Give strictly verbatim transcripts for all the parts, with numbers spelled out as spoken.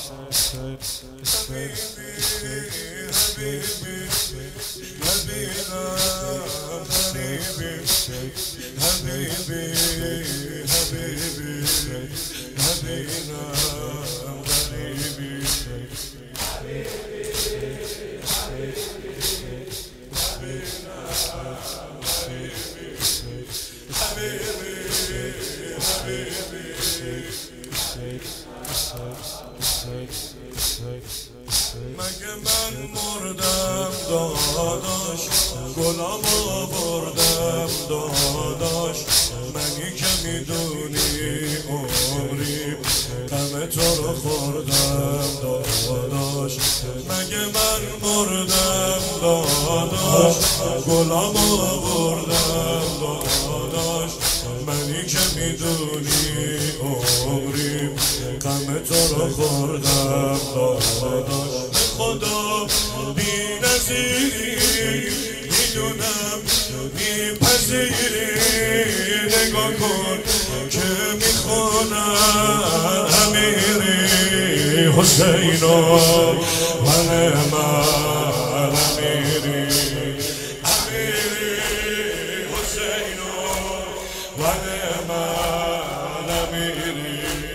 مگه من مردم داداش گلامو بردم داداش منی که میدونی عمری غم تو رو خوردم داداش مگه من مردم داداش گلامو بردم داداش منی که میدونی عمری غم تو رو خوردم داداش خدا بی نظیری میدونم میپذیری نگاه کن که میخونم امیری حسینو من من امیری امیری حسینو من من امیری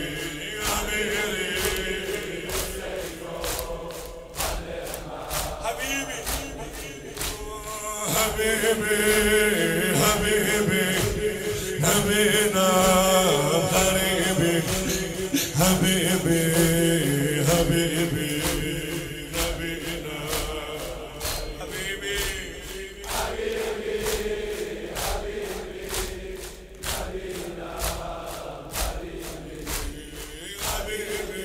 حبیبی حبیبی نبینم غریبی حبیبی حبیبی نبینم حبیبی حبیبی حبیبی نبینم حبیبی حبیبی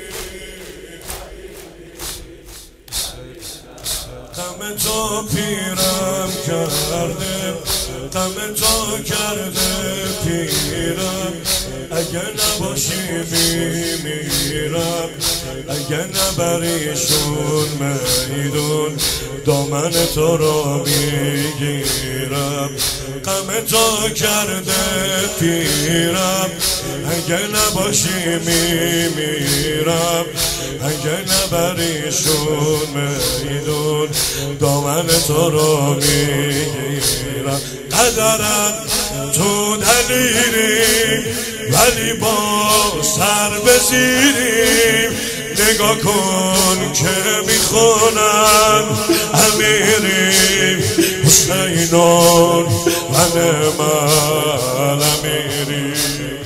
غم تو پیرم کرده غم تو کرده پیرم اگه نباشی میمیرم اگه نبریشون میدون دامن تو رو میگیرم غم تو کرده پیرم اگه نباشی میمیرم اگه نبریشون میدون دامن تو رو میگیرم قدرم تو دلیری ولی با سر بزیریم نگاه کن که میخونن امیریم حسینون من من امیریم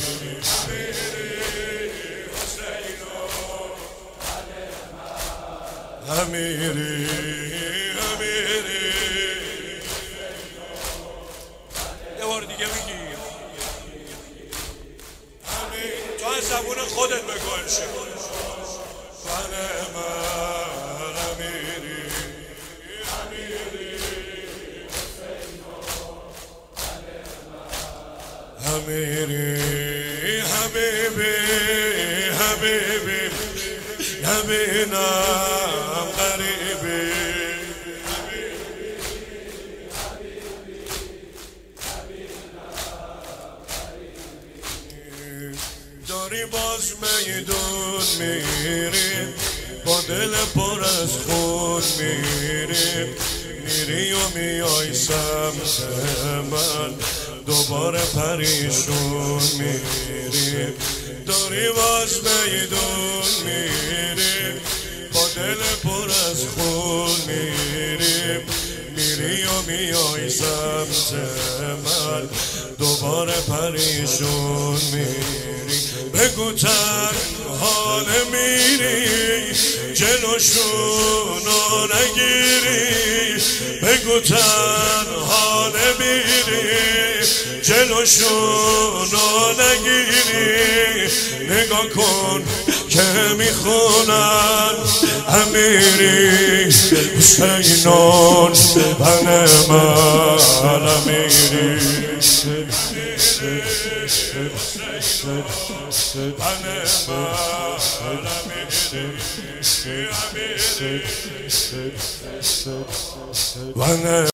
امیری امیری یه بار دیگه میگی تو از زبون خودت بگو انشاءالله من من امیری امیری امیری حبیبی حبیبی نبینم غریبی داری باز میدون میری با دل پر از خون میری میری و میای سمت من دوباره پریشون میری داری باز میدون میری با دل پر از خون میری میری و میای سمت من دوباره پریشون میری بگو تنها نمیری جلوشونو نگیری بگو تنها نمیری جلوشونو نگیری نگاه کن که میخونن امیری حسینون من من امیری من من